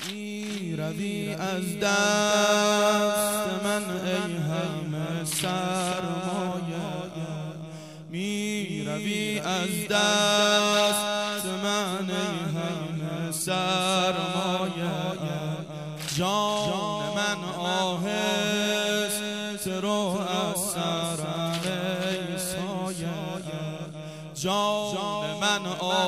می روی از دست من ای همه سرمایه، می روی از دست من ای همه سرمایه، جان من آهست رو از سرم ای سایه، جان من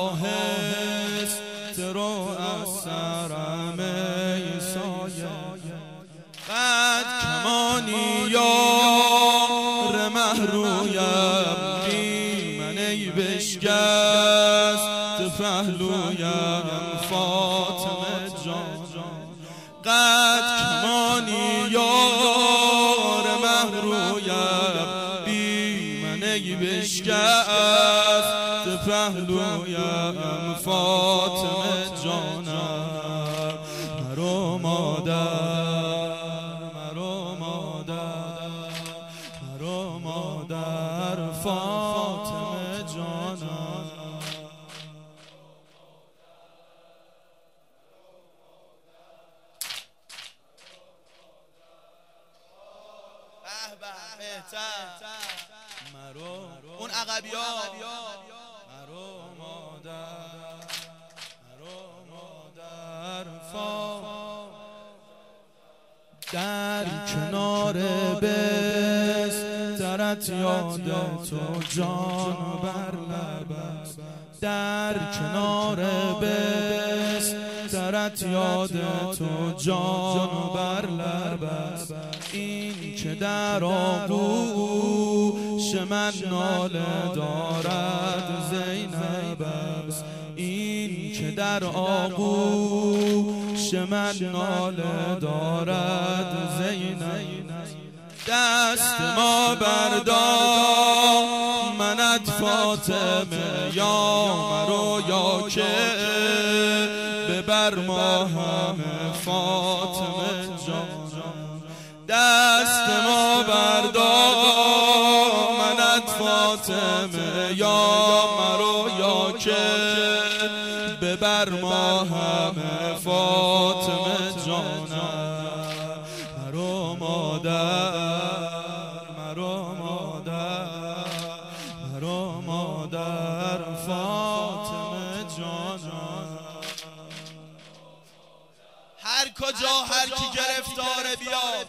آهست رو از سرم ای سایه، قد کمانی یار مه رویم بی من ای بشکست پهلویم فاطمه جان، قد کمانی یار مه رویم بی من ای بشکست پهلویم فاطمه جانم، مرو مادر مرو مادر مرو مادر فاطمه جانم، مرو اون عقبیا مرو مادر مرو مادر در کنار بسترت یاد تو جان بر لب است، در کنار بسترت یاد تو جان بر لب است، این که در آغوش من ناله دارد زینب است، این که در آغوش من ناله دارد زینب، دست ما بردار منت فاطمه یا مرو یا که ببر ما همه فاطمه جان، دست ما بردار منت فاطمه یا مرو یا که ببر ما همه فاطمه جانم، مرو مادر مرو مادر مرو مادر فاطمه جانم، هر کجا هر کی گرفتاره بیا،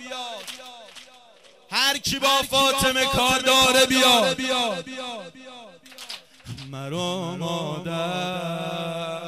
هر کی با فاطمه کار داره بیا، مرو مادر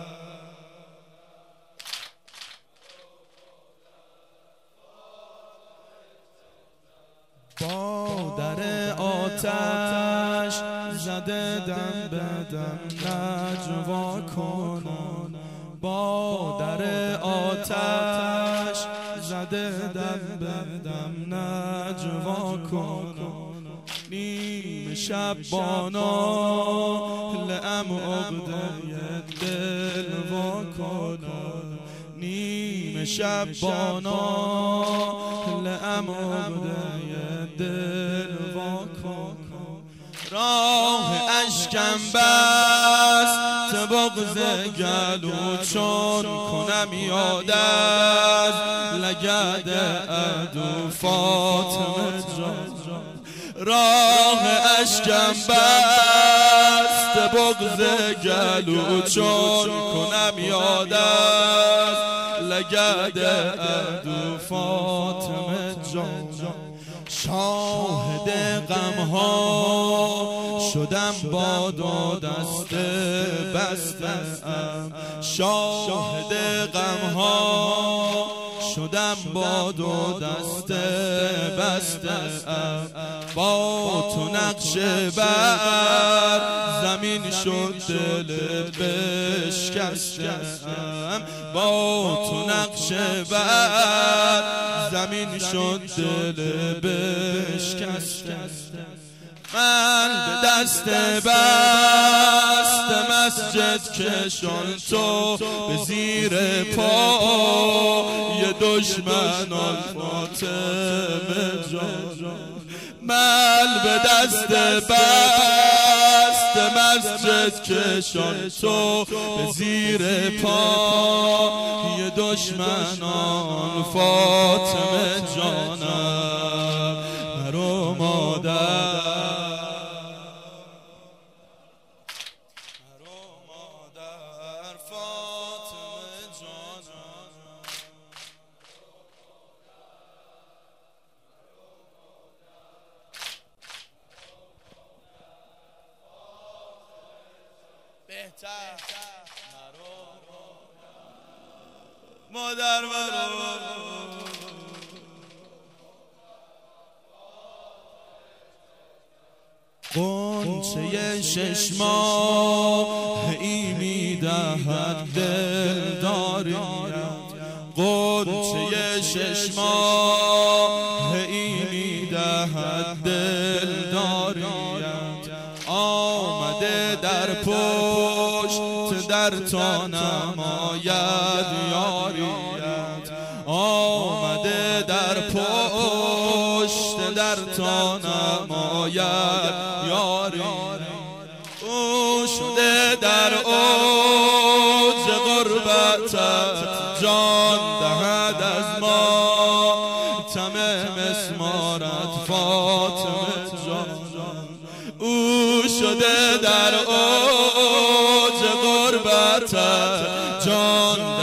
با در آتش زده دم به دم نجوا کنان، با در آتش زده دم به دم نجوا کنان، نیم شب بانا لعم عقده دل وا کنان، نیم شب بانا لعم عقده دل وا کنان، راه اشکم بست بغض گلو چون کنم یاد از لگد عدو فاطمه جان، راه اشکم بست بغض گلو چون کنم یاد از لگد عدو فاطمه جان، شاهد غم ها شدم با دو دست بسته ام، شاهد غم ها شدم با دو دست بسته ام، با تو نقش بر زمین شد دل بشکستم، با تو نقش بر زمین شد دل بشکستم، من به دست بست مسجد کشان تو به زیر پای دشمنان فاطمه جان، من به دست بست مسجد کشان تو به زیر پای دشمنان فاطمه جانم مرو مادر فاطمه جانم بهتر مادر غنچه 6 ماهی میدهد دلداریت غنچه 6 ماهی میدهد دلداریت آمده در پشت در تا نماید یاریت آمده در پشت در تا نماید یاریت او شده در اوج غربتت جان دهد از ماتم مسمارت فاطمه جان او شده در اوج غربتت جان